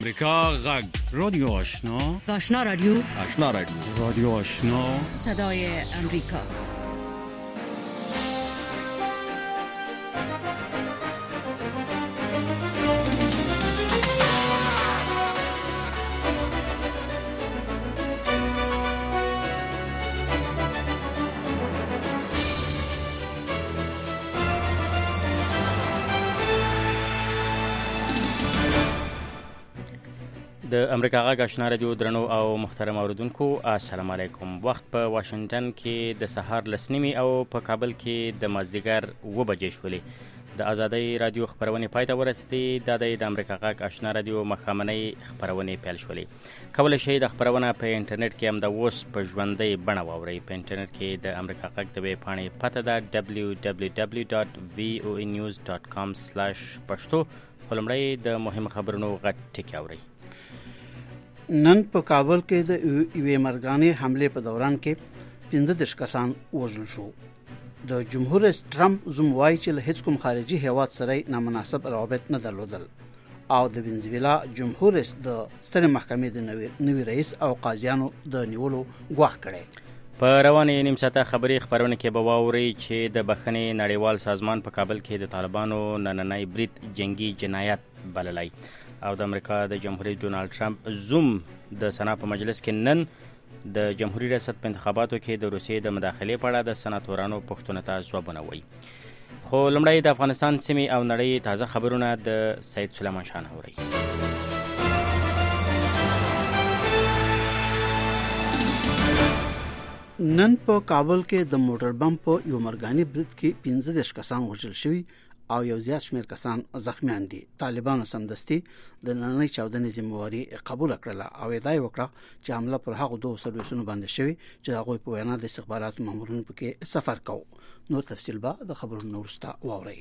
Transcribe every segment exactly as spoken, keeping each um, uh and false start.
امریکا غږ رادیو آشنا آشنا رادیو آشنا رادیو رادیو آشنا صدای امریکا. د امریکا غږ آشنا رادیو درنو او محترم اوریدونکو السلام علیکم. وخت په واشنگټن کې د سهار لسنیمي او په کابل کې د مازدیګر اوه بجې شولې. د ازادۍ رادیو خبرونې پای ته ورسېدې. دا د امریکا غږ آشنا رادیو ماښامنۍ خبرونې پیل شولې. کولی شئ د خبرونه په انټرنیټ کې هم د اوس په ژوندۍ بڼه واورئ. په انټرنیټ کې د امریکا غږ د ویب پاڼې پته ده دبلیو دبلیو دبلیو ډاټ وی او ای نیوز ډاټ کام سلاش پښتو. خو لومړی د مهم خبرونو غټ ټکي اورئ. نن په کابل کې د یوې مرګانې حمله په دوران کې پنځه دېرش کسان وژل شو. د جمهور رئیس ټرمپ زوم وایي چې له هیڅ کوم خارجي هیواد سره نامناسب روابط نه درلودل او د وینزویلا جمهور رئیس د سترې محکمې د نوي رئیس او قاضیانو د نیولو ګواښ کړی. په روانې نیم ساعته خبري خبرونه کې به واورئ چې د بخښنې نړیوال سازمان په کابل کې د طالبانو نننی برید جنگي جنایت بللی او د امریکا د جمهوریت ډونالد ټرمپ زوم د سنا په مجلس کې نن د جمهوریت ریاست په انتخاباتو کې د روسیې د مداخلې په اړه د سناتورانو پوښتنو ته ځوابونه وایي. خو لومړی د افغانستان سیمې او نړۍ تازه خبرونه د سید سلیمان شاه اورئ. نن په کابل کې د موټر بم په یو مرګاني برید کې پنځه دېرش کسان وژل شوي او یو زیات شمېر کسان زخمیان دي. طالبانو سمدستي د نننۍ چاودنې ذمہواري قبول کړله او ادعا وکړه چې حمله پر هغو دوه سرویسونو باندې شوی چې هغوی په وینا د استخباراتو مامورینو پکې سفر کوي. نور تفصیل به د خبرونو وروسته واورئ.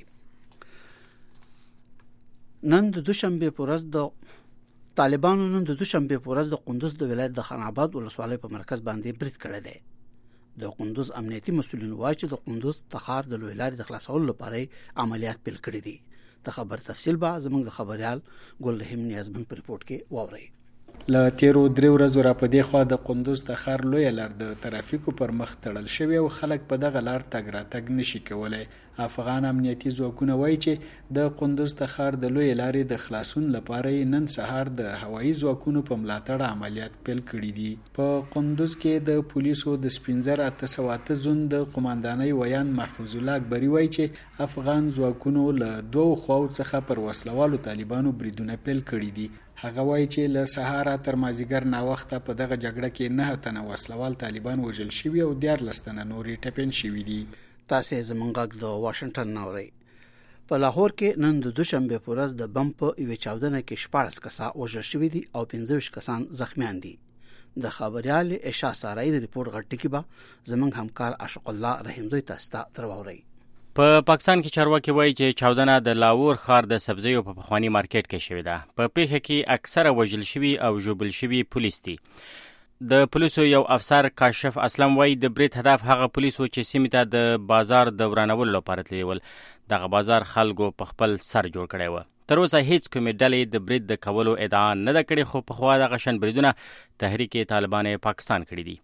نن د دوشنبه په ورځ د طالبانو نن د دوشنبه په ورځ د قندوز د ولایت د خان آباد ولسوالۍ په مرکز باندې برید کړی دی. د قندوز امنیتي مسؤلین وایي چې د قندوز تخار د لوی لارې د خلاصولو لپاره عملیات پیل کړي دي. د خبر تفصیل به زموږ د خبريال ګل رحیم نیازمن په ریپورت کې واورئ. له تیرو درې ورځو را په دې خوا د قندوز تخار لوی لار د ترافیکو پر مخ تړل شوی او خلک په دغه لار تګ راتګ نشي کولای. افغان امنیتي ځواکونه وایي چې د قندوز تخار د لوی لارې د خلاصون لپاره نن سهار د هوایي ځواکونو په ملاتړ عملیات پیل کړي دي. په قندوز کې د پولیسو د سپینزر اته سوه اته زون د قوماندانۍ ویان محفوظ الله اکبري وایي چې افغان ځواکونو له دوه خواو څخه پر وسلوالو طالبانو بریدونه پیل کړي دي. هغه وایي چې له سهار تر مازیګر ناوخته په دغه جګړه کې نه تنه وسلوال طالبان وژل شوي او دیارلس تنه نورې ټپین شوي دي. تاسې زموږ غږ د واشنگټن نه اورئ. په لاهور کې نن د دوشنبه په ورځ د بم په یوې چاودنه کې شپاړس کسان وژل شوي دي او پنځه ویشت کسان زخمیان دي. د خبريال عشا سارای د ریپورت غټ ټکی به زموږ همکار عاشق الله رحیمزوی تاسو ته درواوري. په پاکستان کې چارواکي وایي چې چاودنه د لاهور ښار د سبزیو په پخوانی مارکیټ کې شوې ده. په پیښه کې اکثره وژل شوي او ژوبل شوي پولیس دي. د پولیسو یو افسر کاشف اسلم وایي د برید هدف هغه پولیسو چې سیمې ته د بازار د ورانولو لپاره تللي ول. دغه بازار خلکو په خپل سر جوړ کړی و. تر اوسه هیڅ کومې ډلې د برید د کولو ادعا نه ده کړې، خو پخوا دغه شان بریدونه تحریک طالبان پاکستان کړي دي.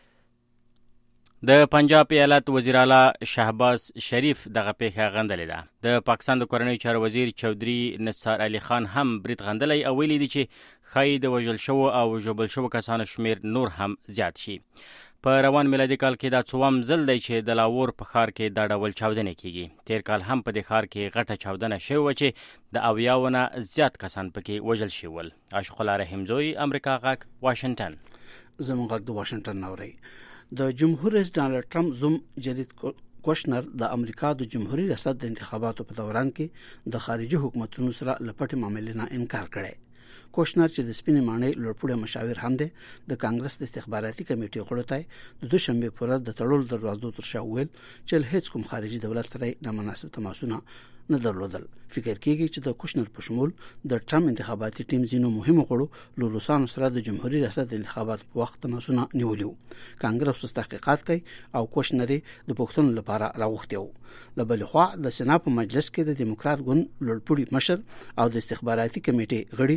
د پنجاب ایالت وزیر اعلی شهباز شریف دغه پیښه غندلې ده. د پاکستان د کورنۍ چارو وزیر چودھری نثار علي خان هم برید غندلی او ویلي دي چې ښایي د وژل شوو او ژوبل شوو کسانو شمیر نور هم زیات شي. په روان میلادي کال کې دا څوم ځل دی چې د لاهور په ښار کې دا ډول چاودنې کیږي. تیر کال هم په دې ښار کې غټه چاودنه شوې وه چې د اویاو نه زیات کسان پکې وژل شوي ول. عاشق الله رحیمزوی، امریکا غږ، واشنگټن. زموږ غږ د واشنگټن نه اورئ. د جمهور رئیس ډونالد ټرمپ زوم جریډ کوشنر د امریکا د جمهوریت ریاست د انتخاباتو په دوران کې د خارجي حکومتونو سره لپټې معاملې نه انکار کړی. کوشنر چې د سپینې ماڼۍ لوړپوړی مشاور هم دی، د کانګرس د استخباراتي کمیټې غړو ته د دوشنبه په ورځ د تړلو دروازو تر شا وویل چې هیڅ کوم خارجي دولت سره نامناسب تماسونه نه درلودل. فکر کیږي چې د کوشنر په شمول د ټرمپ انتخاباتي ټیم زینو مهمو غړو له روسانو سره د جمهوریت ریاست د انتخابات په وخت تماسونه نیولیو. کانګرس تحقیقات کوي او کوشنر د پښتون لپاره راغوښتیو. له بل خوا د سنا په مجلس کې د دیموکرات ګوند لوړپوړي مشر او د استخباراتي کمیټې غړي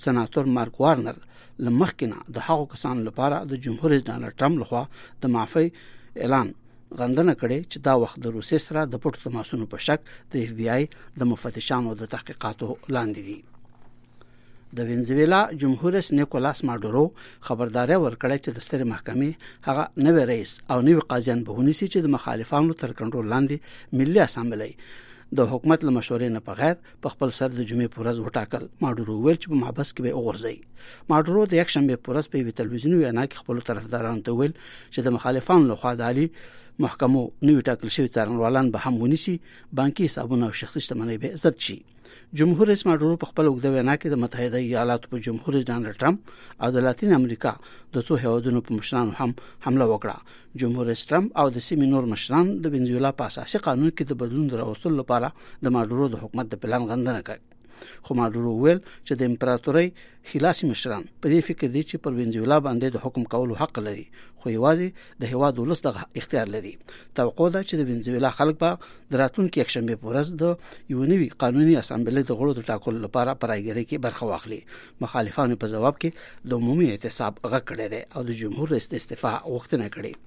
سناتور مارک وارنر لمخکینه د هغو کسانو لپاره د جمهور رئیس ډانلډ ټرمپ لخوا د معافی اعلان غندنه کړي چې دا وخت د روسیې سره د پټو تماسونو په شک د اف بی آی د مفتشانو د تحقیقاتو لاندې دي. د وینزویلا جمهور رئیس نیکولاس ماډورو خبرداري ورکړه چې د سترې محکمې هغه نوې رئیس او نوې قاضیان به ونیسي چې د مخالفانو تر کنټرول لاندې ملي اسامبلۍ د حکومت له مشورې نه بغیر په خپل سر د جمعې په ورځ وټاکل. ماډورو ویل چې په محبس کې به وغورځي. ماډورو د یک شنبه په ورځ په تلویزیوني وینا کې خپل طرفدارانو ته ویل چې د مخالفانو لخوا د عالی محکمو نوی ټاکل شوی څارنوالان به هم ونیسي، بانکي حسابونه او شخصي شتمنۍ به ضبط شي. جمهور رئیس ماډورو په خپل وګړو وینا کې د متحده ایالاتو په جمهور رئیس ډانلډ ټرمپ او د لاتین امریکا د څو هیوادونو په مشرانو هم حمله وکړه. جمهور رئیس ټرمپ او د سیمې نور مشران د وینزویلا په اساسي قانون کې د بدلون راوستلو لپاره د ماډورو د حکومت د پلان غندنه کوي. خو ماډورو ویل چې د امپراتورۍ خلاصي مشران په دې فکر دي چې پر وینزویلا باندې د حکم کولو حق لري، خو یوازې د هیواد ولس د اختیار لري. توقع ده چې د وینزویلا خلک به د راتلونکي یک شنبه په ورځ د یو نوي قانوني اسامبلې د غړو د ټاکلو لپاره پرایګرۍ کې برخه واخلي. مخالفانو په جواب کې د عمومي اعتصاب غږ کړی دی او د جمهور رئیس استعفا غوښتنه کړې.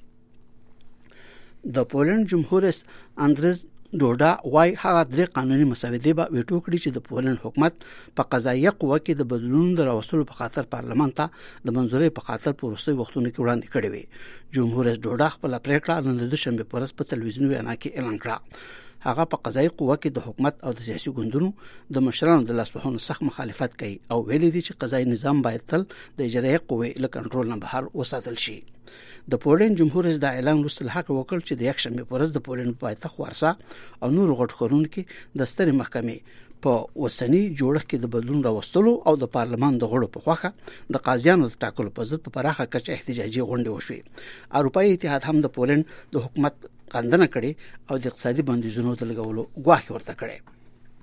د پولند جمهور رئیس اندرز ډوډا وايي هغه درې قانوني مسودې به ویټو کړي چې د پولند حکومت په قضایي قوه کې د بدلون دراوستلو په خاطر پارلمان ته د منځوري په خاطر په وروستي وختونو کې وړاندې کړي وي. جمهور رئیس ډوډا خپل پریکړه نن د دوشنبه په ورځ په تلویزیوني وینا کې اعلان کړه. هغه په قضایي قوه کې د حکومت او د سیاسي ګوندونو د مشرانو د لاسوهنو سخت مخالفت کوي او ویلي دي چې قضایي نظام باید تل د اجرایي قوې له کنټرول نه بهر وساتل شي. د پولند جمهور رئیس د اعلان وروسته حق وکړ چې د یک شنبه په ورځ د پولند پایتخت وارسا او نور غټخورونکو کې د سترې محکمې په اوسنی جوړښت کې د بدلون راوستلو او د پارلمان د غړو په خوخه د قاضیانو د ټاکلو په ضد په پراخه کچه احتجاجي غونډې وشوې. اروپایي اتحاد هم د پولند د حکومت غندنه کړي او د اقتصادي بندیزونو د لګولو غواړي ورته کړي.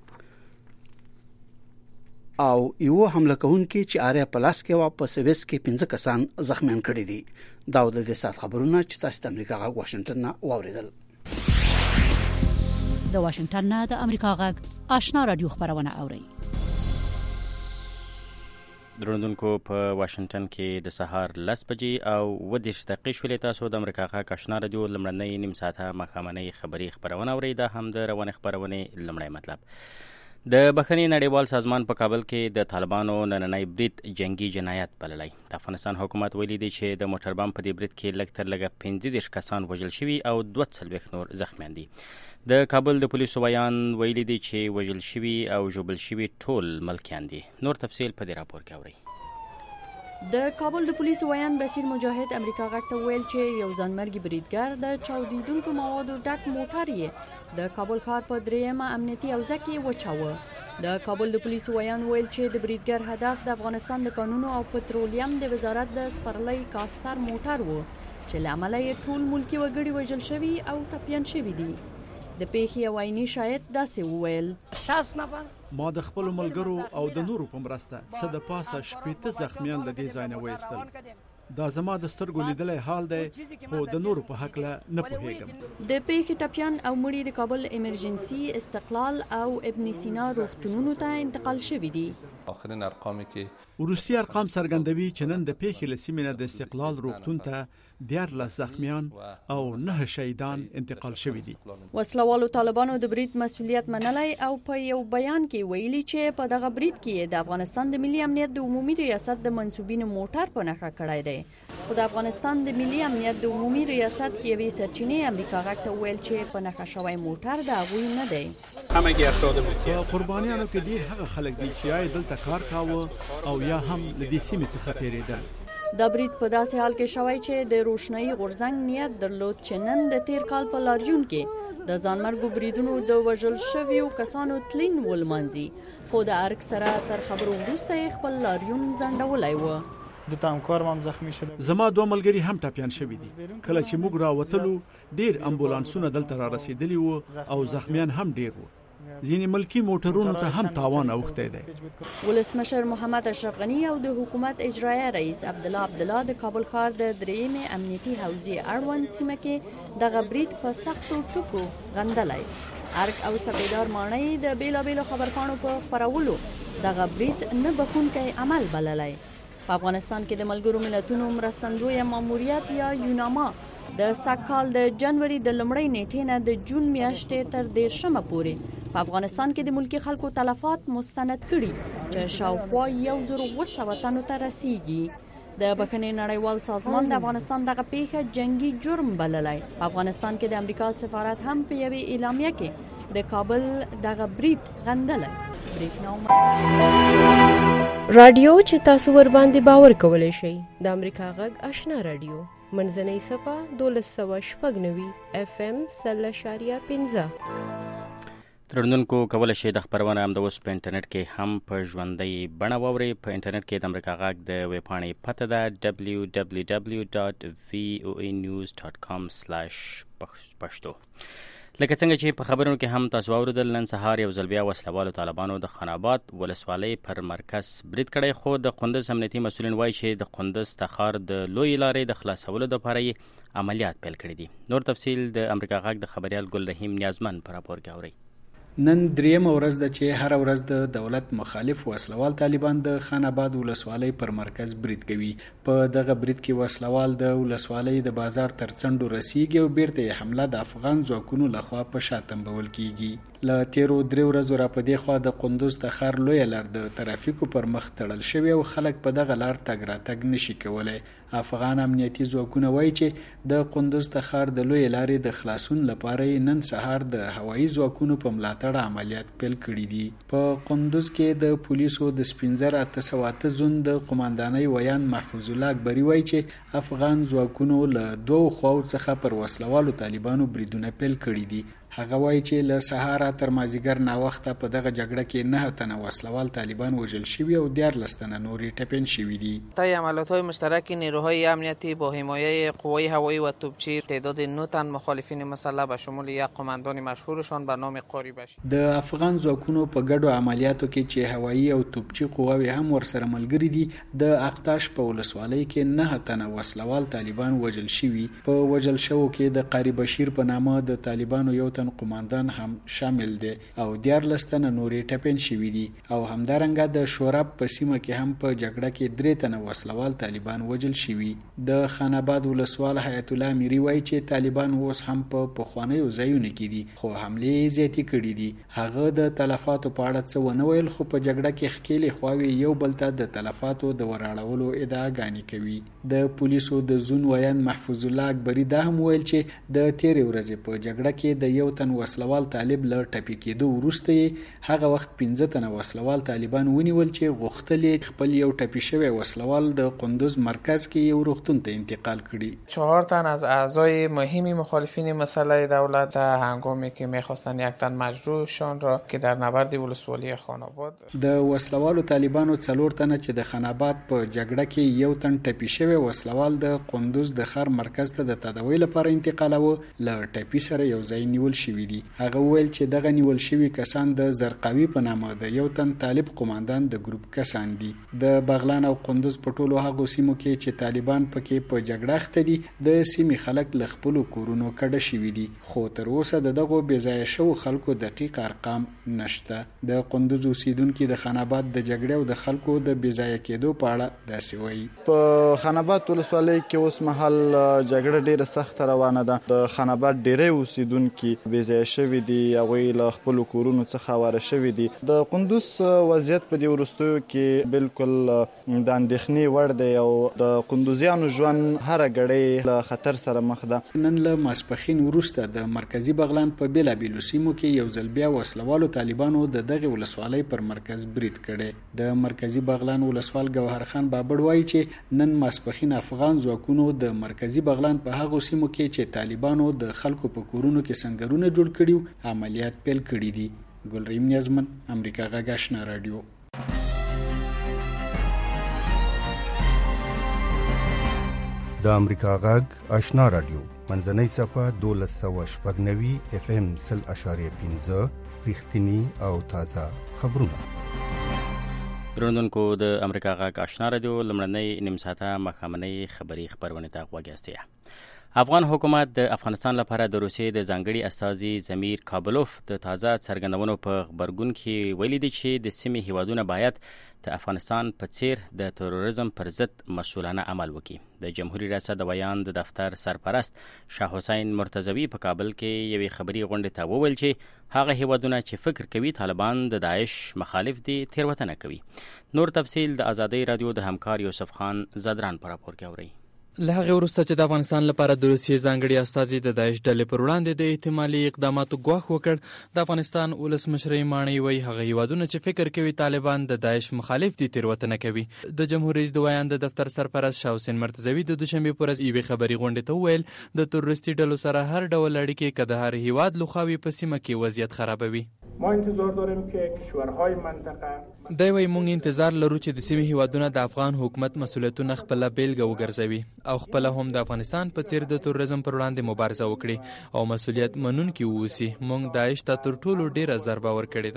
او یو حمله کوونکي چې آریا پلاس کې وا په سویس کې پنځه کسان زخمیان کړي دي. دا د دې سات خبرونه چې تاسو د امریکا غا واشنگټن نه واوریدل. د واشنگټن نه د امریکا غا آشنا رادیو خبرونه اوري. درودونکو په واشنگټن کې د سهار لس بجې او و دېرش دقیقې شولې. تاسو د امریکا غا آشنا رادیو لمړنۍ نیم ساعته مخامنۍ خبري خبرونه اوري. دا هم د روانه خبرونه لمړی مطلب. د بخښنې نړیوال سازمان په کابل کې د طالبانو نننی برید جنگي جنایت بللی. د افغانستان حکومت ویلي دی چې د موټر بم په دې برید کې لږ تر لږه پنځه دېرش کسان وژل شوي او دوه څلوېښت نور زخمیان دي. د کابل د پولیسو بیان ویلي دی چې وژل شوي او ژوبل شوي ټول ملکیان دي. نور تفصیل په دې راپور کې اورئ. د کابل د پولیسو ویان بصیر مجاهد امریکا غږ ته ویل چې یو ځانمرګي بریدګر د چاودیدونکو موادو ډک موټر یې د کابل ښار په دریمه امنیتي حوزه کې وچاوه. د کابل د پولیسو ویان ویل چې د بریدګر هدف د افغانستان د قانونو او پټرولیم د وزارت د سپرلۍ کاستر موټر و چې له امله یې ټول ملکي وګړي وژل شوي او ټپیان شوي دي. د پیښې یو عیني شاهد داسې وویل: شاس نفر ما د خپل ملګرو او د نورو په مرسته څه د پاسه شپېته زخمیان له دې ځای نه وایستل. دا زما د سترګو لیدلی حال دی، خو د نورو په هکله نه پوهیږم. د پیښې ټپیان او مړي د کابل ایمرجنسي، استقلال او ابن سینا روغتونونو ته انتقال شوي دي. آخرین ارقامی که وروستي ارقام څرګندوي چې نن د پیښې له سیمې نه د استقلال روغتون ته دیارلس زخمیان او نه شهیدان انتقال شوي دي. وسلوالو طالبانو د برید مسؤلیت منلی او په یو بیان کې ویلي چې په دغه برید کې د افغانستان د ملي امنیت د عمومي ریاست د منسوبینو موټر په نښه کړی دی. خو د افغانستان د ملي امنیت د عمومي ریاست یوې سرچینې امریکا غږ ته ویل چې په نښه شوی موټر د هغوی نه دی. په قربانیانو کې ډیر هغه خلک دي چې یا دلته کار کاوه او یا هم له دې سیمې څخه تیریدل. دا برید په داسې حال کې شوی چې د روشنايي غورځنګ نیت درلود چې نن د تیر کال په لاریون کې د ځانمرګو بریدونو د وژل شویو کسانو تلین ولمانځي، خو د ارګ سره تر خبرو وروسته یې خپل لاریون ځنډولی و. د تامکار هم زخمی شده. زما دوه ملګري هم ټپیان شوي دي. کله چې موږ راوتلو ډیر امبولانسونه دلته را رسیدلی وو او زخمیان هم ډیر وو. ځینې ملکی موټرونو ته هم تاوان اوښتی دی. ولسمشر محمد اشرف غنی او د حکومت اجرایه رئیس عبدالله عبدالله د کابل ښار د درېیمې امنیتي حوزې اړوند سیمه کې دغه برید په سختو ټکو غندلی. ارګ او سپیدار ماڼۍ د بیلابیلو خبرپاڼو په خپرولو دغه برید نه بخښونکی عمل بللی. په افغانستان کې د ملګرو ملتونو مرستندویه ماموریت یا یوناما د سږکال د جنوري د لومړۍ نیټې نه د جون میاشتې تر دېرشمه پورې په افغانستان کې د ملکي خلکو تلفات مستند کړي چې شاوخوا یو زر اوه سوه تنو ته رسیږي. د بخښنې نړیوال سازمان د افغانستان دغه پیښه جنگي جرم بللی. په افغانستان کې د امریکا سفارت هم په یوې اعلامیه کې د کابل دغه برید غندلی. رادیو چې تاسو ور باندې باور کولی شئ د امریکا غږ آشنا رادیو منځنۍ صفه دولس سوه شپږ نوي اف ام سل اشاریه پنځه. ترندونکو کولی شئ د خپرونه هم د اوس په انټرنیټ کې هم په ژوندۍ بڼه واورئ. په انټرنیټ کې د امریکا غږ د ویبپاڼې پته ده ډبلیو ډبلیو ډبلیو ډاټ وی او ای نیوز ډاټ کام سلاش پښتو. لکه څنګه چې په خبرونو کې هم تاسو واوریدل، نن سهار یو ځل بیا وسلوالو طالبانو د خان آباد ولسوالۍ پر مرکز برید کړی، خو د قندوز امنیتي مسؤلین وایي چې د قندوز تخار د لوی لارې د خلاصولو لپاره یې عملیات پیل کړي دي. نور تفصیل د امریکا غږ د خبریال ګل رحیم نیازمن په راپور کې اورئ. نن درېیمه ورځ ده چې هر ورځ د دولت مخالف وسلوال طالبان د خان آباد ولسوالۍ پر مرکز برید کوي. په دغه برید کې وسلوال د ولسوالۍ د بازار تر څنډو رسیږي او بیرته یې حمله د افغان ځواکونو لخوا په شا تنبول کیږي. له تیرو درې ورځو را په دې خوا د قندوز تخار لویه لار د ترافیکو پر مخ تړل شوی او خلک په دغه لار تګ راتګ نشي کولی. افغان امنیتي ځواکونه وایي چې د قندوز تخار د لویې لارې د خلاصون لپاره نن سهار د هوایي ځواکونو په ملاتړ عملیات پیل کړي دي. په قندوز کې د پولیسو د سپینزر اته سوه اته زون د قماندانۍ ویان محفوظ الله اکبري وایي چې افغان ځواکونو له دوو خواو څخه پر وسلوالو طالبانو بریدونه پیل کړي دي. هغه وایي چې له سهاره تر مازیګر ناوخته په دغه جګړه کې نه تنه وسلوال طالبان وژل شوي او دیارلس تنه نورې ټپین شوي دي. طی عملیات‌های مشترک نیروهای امنیتی با حمایه قوای هوایی و توپچی تعداد نه تن مخالفین مسلح به شمول یک قماندان مشهورشان به نام قاری بشیر. د افغان ځواکونو په ګډو عملیاتو کې چې هوایی او توپچی قواوې هم ورسره ملګري دي، د اقتاش په ولسوالۍ کې نه تنه وسلوال طالبان وژل شوي. په وژل شوو کې د قاری بشیر په نامه د طالبانو یو تن قماندان هم شامل دی او دیارلس تنه نورې ټپین شوي دي. او همدارنګه د شوراب په سیمه کې هم په جګړه کې درې تنه وسلوال طالبان وژل شوي. د خان آباد ولسوال حیات الله امیري وایي چې طالبان اوس هم په پخوانیو ځایونو کې دي خو حملې زیاتې کړي دي. هغه د تلفاتو په اړه څه ونه ویل، خو په جګړه کې ښکېلې خواوې یو بل ته د تلفاتو د وراړولو ادعاګانې کوي. د پولیسو د زون ویان محفوظ الله اکبري دا هم ویل چې د تیرې ورځې په جګړه کې د یو تن وسلوال طالب له ټپي کېدو وروسته یې هغه وخت پنځه تنه وسلوال طالبان ونیول چې غوښتل یې خپل یو ټپي شوی وسلوال د قندوز مرکز کې یو روغتون ته انتقال کړي. چهار تن از اعضای مهمی مخالفین مسلح دولت هنگامی که میخواستن یک تن مجروحشان را که در نبرد ولسوالی خان آباد د وسلوالو طالبانو څلور تنه چې د خان آباد په جګړه کې یو تن ټپي شوی وسلوال د قندوز د خار مرکز ته د تداوی لپاره انتقالوه له ټپي سره یو ځای نیول شوی دي. هغه ویل چې دغه نیول شوي کسان د زرقاوي په نامه د یو تن طالب قماندان د ګروپ کسان دي. د بغلان او قندوز په ټولو هغو سیمو کې چې طالبان پکې په جګړه اخته دي د سیمې خلک له خپلو کورونو کډه شوي دي، خو تر اوسه د دغو بېځایه شوو خلکو دقیق ارقام نشته. د قندوز اوسیدونکي د خان آباد د جګړې او د خلکو د بېځایه کېدو په اړه داسې وایي. په خان آباد ولسوالۍ کې اوس مهال جګړه ډېره سخته روانه ده. د خان آباد ډېری اوسیدونکي بېځایه شوي دي، هغوی له خپلو کورونو څخه واره شوي دي. د قندوز وضعیت په دې وروستیو کې بالکل د اندېښنې وړ دی او د قندوزیانو ژوند هره ګړۍ له خطر سره مخ ده. نن له ماسپښین وروسته د مرکزي بغلان په بېلابېلو سیمو کې یو ځل بیا وسلوالو طالبانو د دغې ولسوالۍ پر مرکز برید کړی. د مرکزي بغلان ولسوال ګوهر خان بابړ وایي چې نن ماسپښین افغان ځواکونو د مرکزي بغلان په هغو سیمو کې چې طالبانو د خلکو په کورونو کې سنګرونه جوړ کړي عملیات پیل کړي دي. ګل رحیم نیازمن، امریکا غږ آشنا رادیو. د امریکا غږ آشنا رادیو منځنۍ صفحه دولس سوه شپږ نوي اف ام سل اشاریه پنځه رښتینی او تازه خبرونه. درنونکو د امریکا غږ آشنا رادیو لمړنۍ نیم ساعته ماښامنۍ خبري خپرونې ته غوږ یاستئ. افغان حکومت د افغانستان لپاره د روسیې د ځانګړي استازي زمیر کابلوف د تازه څرګندونو په خبرګون کې ویلي دي چې د سیمې هیوادونه باید د افغانستان په څیر د تروریزم پر ضد مسؤلانه عمل وکړي. د جمهوریت ریاست د بیان د دفتر سرپرست شاه حسین مرتضوی په کابل کې یوې خبري غونډې ته وویل چې هغه هیوادونه چې فکر کوي طالبان د داعش مخالف دي تیروتنه کوي. نور تفصیل د آزادۍ رادیو د همکار یوسف خان زدران په راپور کې اوري. له هغه وروسته چې د افغانستان لپاره د روسیې ځانګړي استازي د داعش ډلې پر وړاندې د احتمالي اقداماتو ګواښ وکړ، د افغانستان ولسمشر ماڼۍ وایي هغه هیوادونه چې فکر کوي طالبان د داعش مخالف دي تیروتنه کوي. د جمهور رئیس د ویان د دفتر سرپرست شاه حسین مرتضوی د دوشنبې پر ورځ یوې خبري غونډې ته وویل د تروریستي ډلو سره هر ډول اړیکې که د هر هیواد لخوا په سیمه کې وضعیت خرابوي. ما انتظار داریم که کشورهای منطقه دی وایي موږ انتظار لرو چې د سیمې هیوادونه د افغان حکومت مسؤلیتونه خپله بیلګه وګرځوي او خپله هم د افغانستان په څیر د تروریزم پر وړاندې مبارزه وکړي او مسؤلیت منونکي واوسي. موږ داعش ته تر ټولو ډیره ضربه ورکړې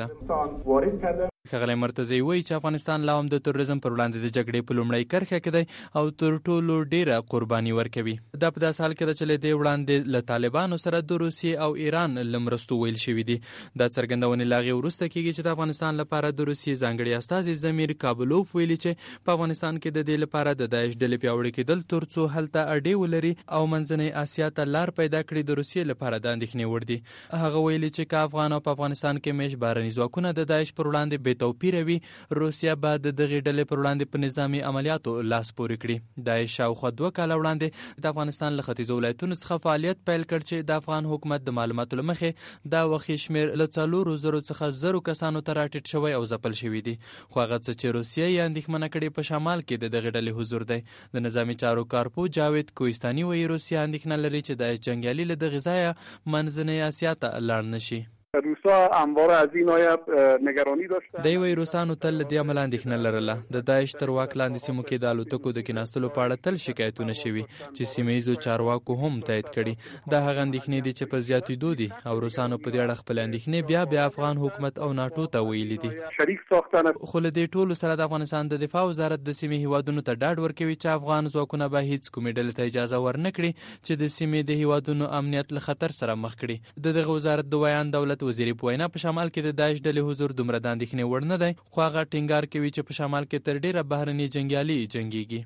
ده. ښاغلی مرتضی وایي چې افغانستان لا هم د تروریزم پر وړاندې د جګړې په لومړۍ کرښه کې دی او تر ټولو ډیره قرباني ورکوي. دا په داسې حال کې ده چې له دې وړاندې له طالبانو سره د روسیې او ایران له مرستو ویل شوي دي. دا څرګندونې له هغې وروسته کېږي چې د افغانستان لپاره د روسیې ځانګړي استازي زمیر کابلوف ویلي چې په افغانستان کې د دې لپاره د داعش ډلې پیاوړې کېدل تر څو هلته اډې ولري او منځنۍ اسیا ته لار پیدا کړي د روسیې لپاره د اندېښنې وړ دي. هغه ویلي چې که افغان او په افغانستان کې میش بهرني ځواکونه د داعش پر وړاندې بې توپیره وي، روسیا به د دغې ډلې پر وړاندې په نظامي عملیاتو لاس پورې کړي. داعش شاوخوا دوه کاله وړاندې د افغانستان له ختیځو ولایتونو څخه فعالیت پیل کړ چې د افغان حکومت د معلوماتو له مخې دا وخت شمېر له څلورو زرو څخه زرو کسانو ته راټیټ شوی او ځپل شوي دي. خو هغه څه چې روسیه یې اندېښمنه کړې په شمال کې د دغې ډلې حضور دی. د نظامي چارو کارپو جاوید کوهستاني وایي روسیه اندېښنه لري چې داعش جنګیالي له دغې ځایه منځنۍ اسیا ته لاړ نه شي. روسا همواره از این آیه نگرانی داشتن. دی وایي روسانو تل له دې امله اندېښنه لرله. د داعش تر واک لاندې سیمو کې د الوتکو د کېناستلو په اړه تل شکایتونه شوي چې سیمه ییزو چارواکو هم تایید کړي. دا هغه اندېښنې دي چې په زیاتېدو دي او روسانو په دې اړه خپلې اندېښنې بیا بیا افغان حکومت او ناټو ته ویلي دي. شریک ساختن خو له دې ټولو سره د افغانستان د دفاع وزارت د سیمې هیوادونو ته ډاډ ورکوي چې افغان ځواکونه به هیڅ کومې ډلې ته اجازه ورنه کړي چې د سیمې د هیوادونو امنیت له خطر سره مخ کړي. د دغه وزارت د ویان دولت وزیر په وینا په شمال کې د داعش ډلې حضور دومره د اندېښنې وړ نه دی، خو هغه ټینګار کوي چې په شمال کې تر ډیره بهرني جنګیالي جنګیږي.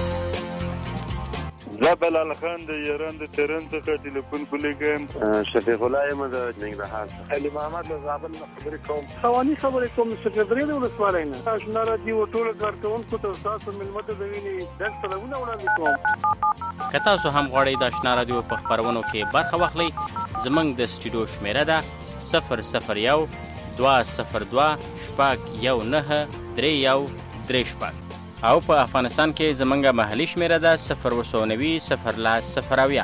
زه بلال خان د ایران د تهران څخه ټلیفون کولیږم. شفیق الله یم د ننګرهار څخه. علي محمد له زابل نه خبرې کوم. خواني خبرې کوم سکرټري د ولسوالۍ نه. آشنا راډیو ټولو کارکوونکو ته تاسو ملمه ته د وینې ډک سلامونه وړاندې کوم. که تاسو هم غواړئ د آشنا راډیو په خپرونو کې برخه واخلئ، زموږ د سټوډیو شمیره ده صفر صفر یو دوه صفر دوه شپږ یو نهه درې یو درې شپږ او په افغانستان کې زموږ محلي شمیره ده صفر اووه نوي صفر لس صفر اویا.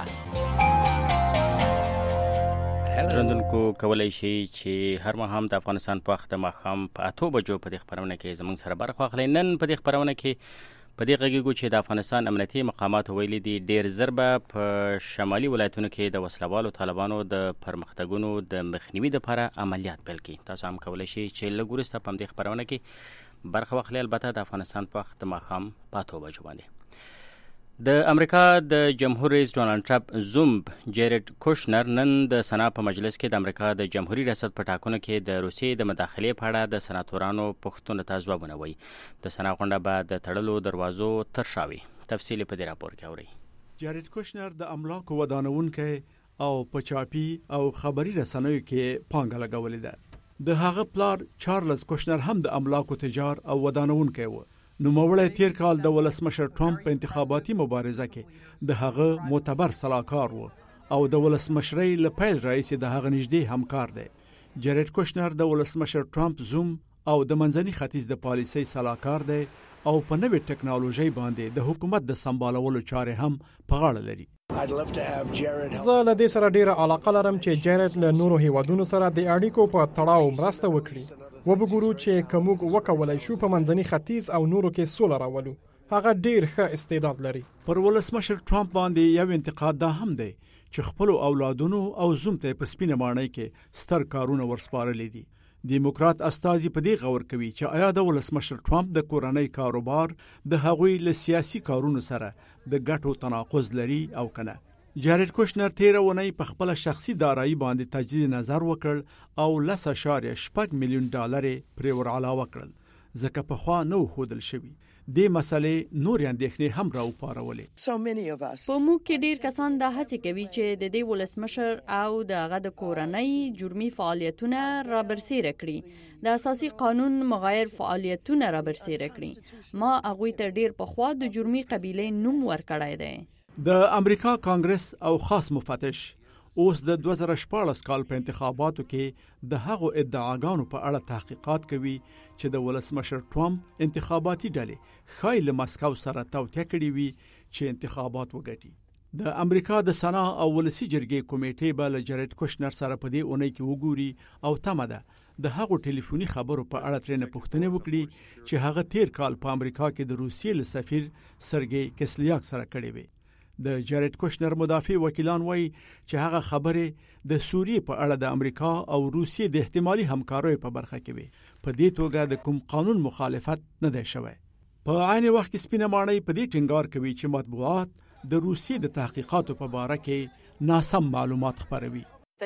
درندونکو کولی شي چې هر ماښام د افغانستان په وخت د ماښام په اتو بجو په دې خپرونه کې زموږ سره برخه واخلئ. نن په دې خپرونه کې په دې غږیږو چې د افغانستان امنیتي مقاماتو ویلي دي ډېر زر به په شمالي ولایتونو کې د وسلوالو طالبانو د پرمختګونو د مخنیوي دپاره عملیات پیل کړي. تاسو هم کولی شئ چې لږ وروسته په همدې خپرونه کې برخه واخلئ، البته د افغانستان په وخت د ماښام په اتو بجو باندې. د امریکا د جمهور رئیس ډونالډ ټرمپ زوم جیرد کوشنر نن د سنا په مجلس کې د امریکا د جمهوریت ریاست په ټاکنو کې د روسیې د مداخلې په اړه د سناتورانو پوښتنو ته ځوابونه وایي. د سنا غونډه به د تړلو دروازو تر شا وي. تفصیل په دې راپور کې اورئ. جیرد کوشنر د املاکو ودانونکی او په چاپي او خبري رسنیو کې پانګه لګولې ده. د هغه پلار چارلز کوشنر هم د املاکو تجار او ودانونکی و. نوموړی تیر کال د ولسمشر ټرمپ په انتخاباتي مبارزه کې د هغه معتبر سلاکار و او د ولسمشرۍ له پیل راهیسې د هغه نږدې همکار دی. جیرد کوشنر د ولسمشر ټرمپ زوم او د منځني ختیځ د پالیسۍ سلاکار دی او په نوې ټکنالوژۍ باندې د حکومت د سمبالولو چارې هم په غاړه لري. زه له دې سره ډیره علاقه لرم چې جیرد له نورو هیوادونو سره د اړیکو په تړاو مرسته وکړي. وبګورو چې کومک وکولای شو په منځني ختیځ او نورو کې سوله راولو. هغه ډیر ښه استعداد لري. پر ولسمشر ټرمپ باندې یو انتقاد دا هم دی چې خپل اولادونو او زوم ته په سپینه ماڼۍ کې ستر کارونه ورسپارلي دي. دیموکرات استازي په دې غور کوي چې آیا د ولسمشر ټرمپ د کورنۍ کاروبار د هغوی له سیاسي کارونو سره د ګټو تناقض لري او کنه. جارد کوشنر تیر ونی په خپل شخصي دارایی باندې تجدید نظر وکړ او لس اشاریه شپږ میلیون ډالر پرې ور علاوه کړل ځکه په خوا نو خودل شوی دې مسلې نور اندېښنې هم راوپارولې. په موږ کې ډیر کسان دا هڅه کوي چې د دې ولسمشر او د هغه د کورنۍ جرمي فعالیتونه رابرسیره کړي، د اساسي قانون مغایر فعالیتونه رابرسیره کړي. ما هغوی ته ډیر پخوا د جرمي قبیلې نوم ورکړی دی. د امریکا کانګرس او خاص مفتش اوس د دوه زره شپاړس کال په انتخاباتو کې د هغو ادعاګانو په اړه تحقیقات کوي چې د ولسمشر ټرمپ انتخاباتي ډلې ښایي له مسکو سره توطیه کړې وي چې انتخابات وګټي. د امریکا د سنا او ولسي جرګې کمیټې به له جارد کوشنر سره په دې اونۍ کې وګوري او تمه ده د هغو ټلیفوني خبرو په اړه ترېنه پوښتنې وکړي چې هغه تیر کال په امریکا کې د روسیې له سفیر سرګی کسلیاک سره کړې وي. د جارد کوشنر مدافع وکیلان وایي چې هغه خبرې د سوریې په اړه د امریکا او روسیې د احتمالي همکاریو په برخه کې وي. په دې توګه د کوم قانون مخالفت نه دی شوی. په عین وخت کې سپینه ماڼۍ په دې ټینګار کوي چې مطبوعات د روسیې د تحقیقاتو په باره کې ناسم معلومات خپروي.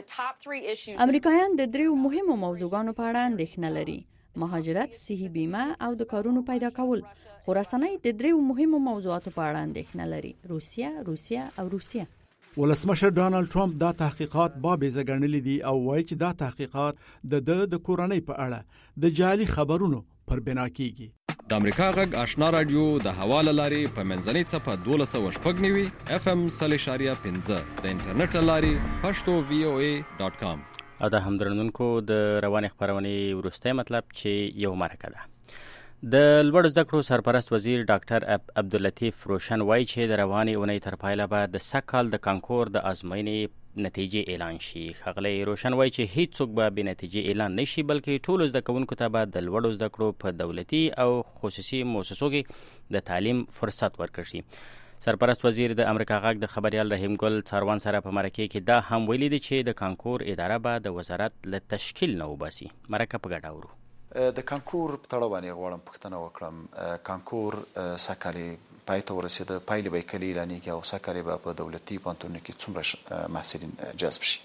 امریکایان د دریو مهمو موضوعاتو په اړه اندېښنه لري: مهاجرت، صحي بیمه او د کارونو پیدا کول. خو رسنۍ د دریو مهمو موضوعاتو په اړه اندېښنه لري: روسیه، روسیه او روسیه. ولسمشر ډانلډ ټرمپ دا تحقیقات بابیزه ګڼلي دي او وایي چې دا تحقیقات د د د کورنۍ په اړه د جعلي خبرونو پر بنا کیږي. د امریکا غږ آشنا رادیو د حواله لاري په منځنۍ صفه دولس سوه شپږ نوي اف ام صلی شاریه پنځه د انټرنیټ لاري پښتو وی او ای ډاٹ کام. او د همدرندونکو د روانې خبرونې وروستی مطلب چې یو مرکه ده. د لوړو زده کړو سرپرست وزیر ډاکټر عبداللطیف روشن وایي چې د روانې اونۍ تر پایله به د سږ کال د کانکور د ازموینې نتیجې اعلان شي. ښاغلی روشن وایي چې هیڅوک به بې نتیجې اعلان نشي، بلکې ټولو زده کوونکو ته به د لوړو زده کړو په دولتي او خصوصي مؤسسو کې د تعلیم فرصت ورکړل شي. سرپرست وزیر د امریکا غږ د خبریال رحیم ګل څاروان سره په مرکې کې دا هم ویلي دي چې د کانکور اداره به د وزارت له تشکیل نه وباسي. مرکه په ګډه اورو. د کانکور په تړاو باندې غواړم پوښتنه وکړم. کانکور سږ پای ته ورسېده، پایلې به یې کله اعلانېږي او سږ کال به په دولتي پوهنتونونو کې څومره محصلین جذب شي؟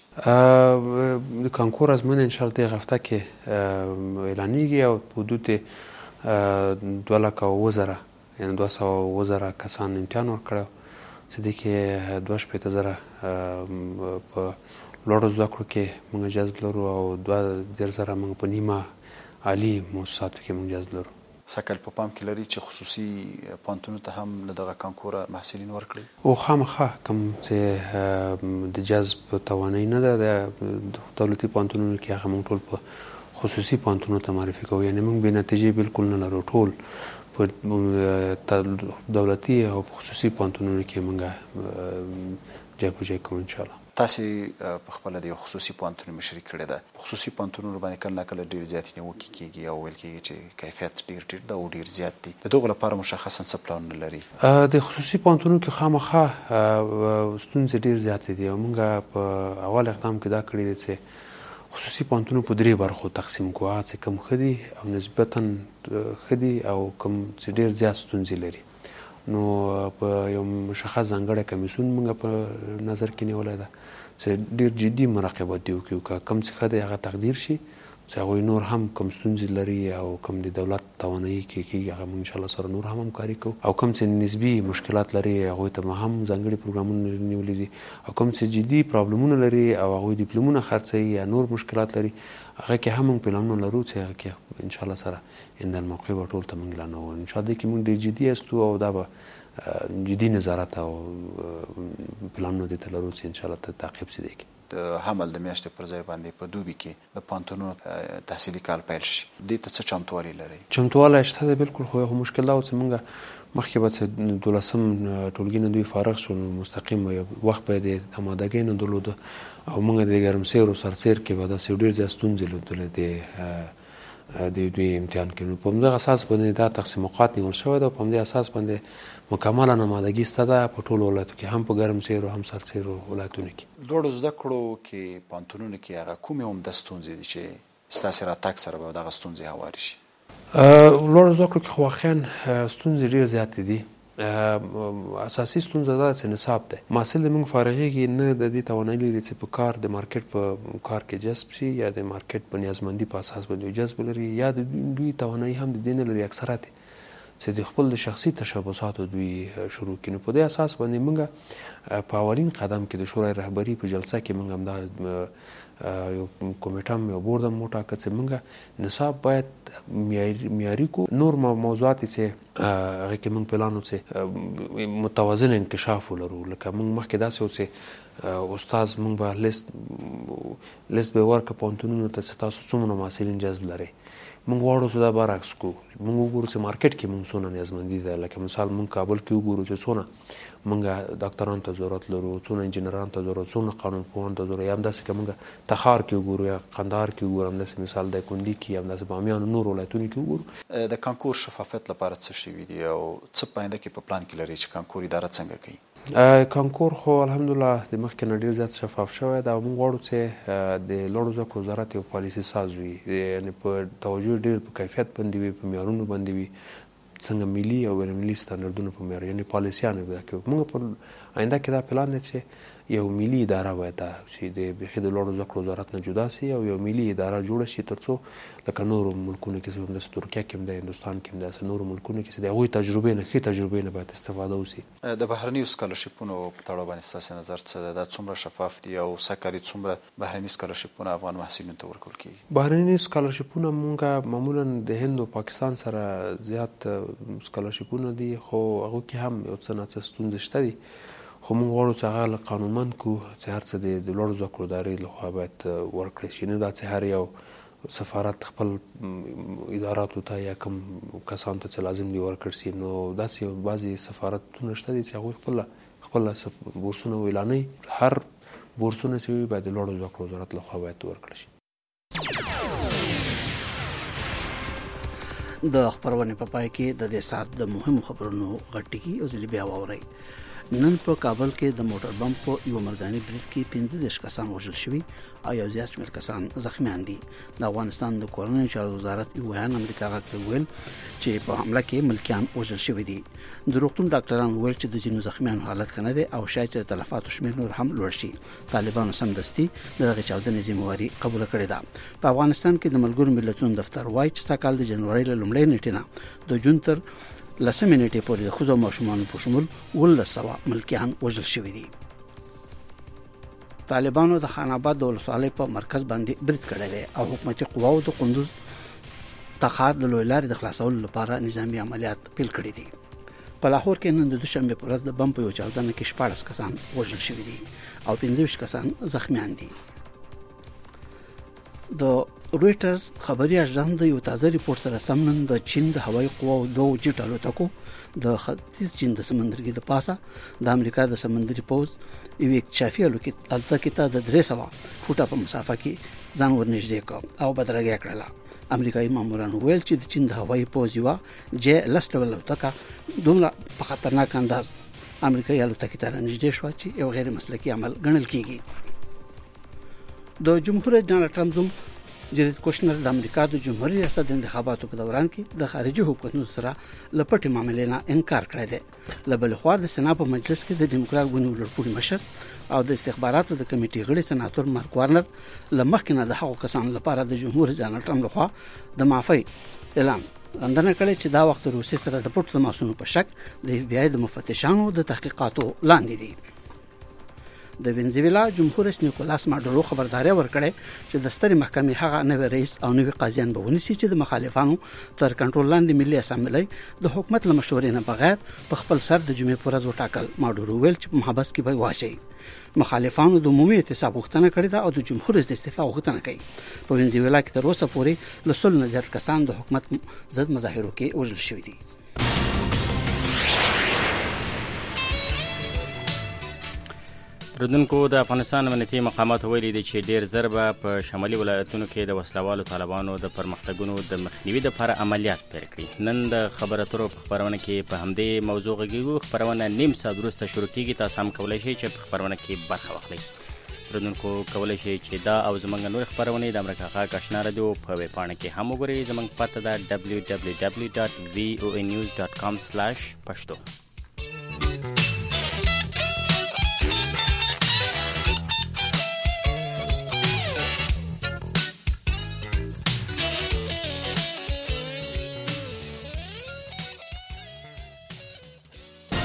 د کانکور ازموینه انشاءالله دغه هفته کې اعلانېږي او په حدود دوه لکه اووه زره یعنې دوه سوه اووه زره کسان امتحان ورکړی، چې دې کې دوه شپېته زره په لوړو زده کړو کې موږ جذب لرو او دوه دېرش زره موږ په نیمه عالي مؤسساتو کې موږ جذب لرو. سږ کال په پام کې لري چې خصوصي پوهنتونونو ته هم له دغه کانکوره محصلین ورکړي؟ او خامخا کوم چې د جذب توانایي نه ده د دولتي پوهنتونونو کې هغه موږ ټول په خصوصي پوهنتونونو ته معرفي کوو. یعنې موږ بې نتیجې بالکل نه لرو، ټول په دولتي او خصوصي پوهنتونونو کې موږ جای په جای کوو انشاءالله. تاسې په خپله د یو خصوصي پوهنتون مشري کړې ده. په خصوصي پوهنتونونو باندې کله نه کله ډېر زیاتې نیوکې کېږي او ویل کېږي چې کیفیت ډېر ټیټ ده او ډېر زیات دي. د دغو لپاره مشخصا څه پلانونه لري؟ د خصوصي پوهنتونونو کې خامخا ستونزې ډېر زیاتې دي او موږ په اول اقدام کې دا کړي دي چې خصوصي پوهنتونونه په درې برخو تقسیم کړو، هغه چې کوم ښه دي او نسبتا ښه دي او کوم چې ډېر زیات ستونزې لري. نو په یو مشخص ځانګړی کمیسیون موږ په نظر کې نیولی ده چې ډېر جدي مراقبت دې وکړو، که کوم څه ښه دی هغه تقدیر شي، چې هغوی نور هم کوم ستونزې لري او کوم د دولت توانایي کې کېږي هغه موږ انشاءالله سره نور هم همکاري کوو، او کوم چې نسبي مشکلات لري هغوی ته هم ځانګړي پروګرامونه نیولي دي، او کوم چې جدي پرابلمونه لري او هغوی ډیپلومونه خرڅوي یا نور مشکلات لري هغه کې هم موږ پلانونه لرو چې هغه کې انشاءالله سره عند الموقع به ټول ته موږ اعلانوو. انشاءالله کې موږ ډېر جدي یاستو او دا به جدي نظارت او پلانونه دې ته لرو چې انشاءالله ته تعقیب شي. دی د حمل د میاشتې پر ځای باندې په دوبي کې د پوهنتونونو تحصیلي کال پیل شي، دې ته څه چمتووالی لرئ؟ چمتووالی شته دی بالکل، خو یو مشکل دا و چې موږ مخکې به چې دولسم ټولګي نه دوی فارغ شو نو مستقیم به یو وخت به یې د امادګۍ نه درلوده او موږ د ګرمسیر او سرسیر کې به داسې ډېر زیات ستونزې لیدلې د د دوی امتحان کې. نو په همدغه اساس باندې دا تقسیم اوقات نیول شوی ده او په همدې اساس باندې مکمله امادګي شته ده په ټولو ولایتو کې، هم په ګرمسیر او هم سرسیر ولایتونو کې. لوړو زده کړو کې پوهنتونونو کې هغه کومې عمده ستونزې دي چې ستاسې راتګ سره به دغه ستونزې هوارې شي؟ لوړو زده کړو کې خو واقعا ستونزې ډېرې زیاتې دي اساسي ستونزه دا چې نصاب دی. محصل موږ فارغېږي نه د دې توانایي لري چې په کار د مارکیټ په کار کې جذب شي یا د مارکیټ په نیازمندي په اساس باندې جذب لري یا د دوی توانایي هم د دې نه لري اکثرات چې د خپل شخصي تشبثاتو دوی شروع کړي. په دې اساس باندې موږ په اولین قدم کې د شورای رهبري په جلسه کې موږ هم دا یو کمیټه هم یو بورډ هم وټاکه چې موږ نصاب باید معیاري کو. نور موضوعات چې هغه کې موږ پلان و چې متوازن انکشاف ولرو، لکه موږ مخکې داسې و چې استاد موږ به لیست لیست به ورکړه پوهنتونونو ته چې تاسو څومره محصلین جذب لرئ. موږ غواړو چې دا برعکس کو، موږ وګورو چې مارکیټ کې موږ څونه نیازمندي ده. لکه مثال موږ کابل کې وګورو چې څونه موږ ډاکټرانو ته ضرورت لرو، څونه انجینرانو ته ضرورت، څونه قانون پوهانو ته ضرورت. یا همداسې که موږ تخار کې وګورو یا قندهار کې وګورو، همداسې مثال د کندي کې یا همداسې بامیان نور ولایتونو کې وګورو. د کانکور شفافیت لپاره څه شوي دي او څه په آینده کې په پلان کې لري چې کانکور اداره څنګه کوي؟ کانکور خو الحمدلله د مخکې نه ډېر زیات شفاف شوی دی او موږ غواړو چې د لوړو زده کړو وزارت یو پالیسي ساز وي، یعنې په توجه ډېر په کیفیت باندې وي، په معیارونو باندې وي، څنګه ملي او بین المللي سټنډردونو په معیار، یعنې پالیسیانو به دا کوي. موږ په آینده کې دا پلان دی چې یو ملي اداره باید چې د بیخي د لوړو زده کړو وزارت نه جدا سي او یو ملي اداره جوړه شي، تر څو لکه نورو ملکونو کې چې همداسې ترکیه کې هم دی، هندوستان کې هم دی، داسې نورو ملکونو کې چې د هغوی تجربې نه ښې تجربې نه باید استفاده وسي. د بهرنیو سکالرشیپونو په تړاو باندې ستاسې نظر څه ده؟ دا څومره شفاف دي او سږکال څومره بهرني سکالرشیپونه افغان محصلینو ته ورکول کېږي؟ بهرني سکالرشیپونه مونږ معمولا د هند او پاکستان سره زیات سکالرشیپونه دي، خو هغو کې هم یو څه نه څه ستونزې شته دي. خو موږ غواړو چې هغه قانونمند کړو چې هر څه د لوړو زده کړو ادارې لخوا باید ورکړی شي، نه دا چې هر یو سفارت خپل اداراتو ته یا کوم کسانو ته چې لازم دي ورکړ شي. نو داسې بعضې سفارتونه شته دي چې هغوی خپله خپله بورسونه اعلانوي. هر بورسونه چې وي باید د لوړو زده کړو وزارت لخوا باید ورکړل شي. د خبرونې په پای کې د دې ساعت د مهمو خبرونو غټکی او ځلې بیا واورئ. نن په کابل کې د موټر بم په یو مرداني برید کې پنځه دېرش کسان وژل شوي او یو زیات شمېر کسان زخمیان دي. د افغانستان د کورنیو چارو وزارت یو بیان امریکا غږ ته وویل چې په حمله کې ملکیان وژل شوي دي. د روغتون ډاکټران وویل چې د ځینو زخمیانو حالت ښه نه دی او شاید چې د تلفاتو شمېر نور هم لوړ شي. طالبانو سمدستي د دغې چاودنې ذمهواري قبوله کړې ده. په افغانستان کې د ملګرو ملتونو دفتر وایي چې سږکال د جنورۍ له لومړۍ نیټې نه د جون تر لسمې نیټې پورې د ښځو او ماشومانو په شمول اوولس سوه ملکیان وژل شوي دي. طالبانو د خان آباد د ولسوالۍ په مرکز باندې برید کړی دی او حکومتي قواو د قندوز تخار د لوی لارې د خلاصولو لپاره نظامي عملیات پیل کړي دي. په لاهور کې نن د دوشنبې په ورځ د بم په یو چاودنه کې شپاړس کسان وژل شوي دي او پنځه ویشت کسان زخمیان دي. د رويټرز خبري اژانس د یو تازه ریپورت سره سمون د چین د هوایي قواو دوه جټ الوتکو د ختیځ چین د سمندرګي د پاسه د امریکا د سمندري پوز یو اکتشافي الوتکې ته د درې سوه فوټه په مسافه کې ځان ورنږدې کړ او بدرګه کړله. امریکایي ماموران ویل چې د چین د هوایي پوز یو جې لس ډول الوتکه دومره په خطرناک انداز امریکایي الوتکې ته رانږدې شوه چې یو غیر مسلکي عمل ګڼل کیږي. د جمهور رئیس ډانلډ ټرمپ زوم جریډ کوشنر د امریکا د جمهوریت ریاست د انتخاباتو په دوران کې د خارجي حکومتونو سره لپټې معاملې نه انکار کړی دی. له بل خوا د سنا په مجلس کې د ډیموکرات ګوند ولرپوړي مشر او د استخباراتو د کمیټې غړي سناتور مارک وارنر لمخکې نه د هغو کسانو لپاره د جمهور رئیس ډانلډ ټرمپ لخوا د معافۍ اعلان غندنه کړې چې دا وخت روسي سره د پټو تماسونو په شک د اف بی آی د مفتشانو د تحقیقاتو لاندې دي. د وینزویلا جمهور رئیس نیکولاس ماډورو خبرداري ورکړې چې د سترې محکمې هغه نوی رئیس او نوی قاضیان به ونیسي چې د مخالفانو تر کنټرول لاندې ملي اسامبلۍ د حکومت له مشورې نه بغیر په خپل سر د جمعې پر ورځ وټاکل. ماډورو ویل چې په محبس کې به واچي. مخالفانو د عمومي احتساب غوښتنه کړې ده او د جمهور رئیس د استعفا غوښتنه کوي. په وینزویلا کې تر اوسه پورې له سل نه زیات کسان د حکومت ضد مظاهرو کې وژل شوي دي. ردونکو د افغانستان امنیتي مقاماتو ویلي دي چې ډیر زر به په شمالي ولایتونو کې د وسلوالو طالبانو د پرمختګونو د مخنیوي لپاره عملیات پیل کړي. نن د خبر اترو په خبرونه کې په همدې موضوع غږیږو. خبرونه نیم ساعت وروسته شروع کیږي. تاسو هم کولی شئ چې په خبرونه کې برخه واخلئ. ردونکو کولی شئ چې دا او زموږ نور خبرونه د امریکا غږ آشنا رادیو په ویب پاڼه کې هم وګورئ. زموږ پته ده دبلیو دبلیو دبلیو ډاټ وی او ای نیوز ډاټ کام سلاش پښتو. افام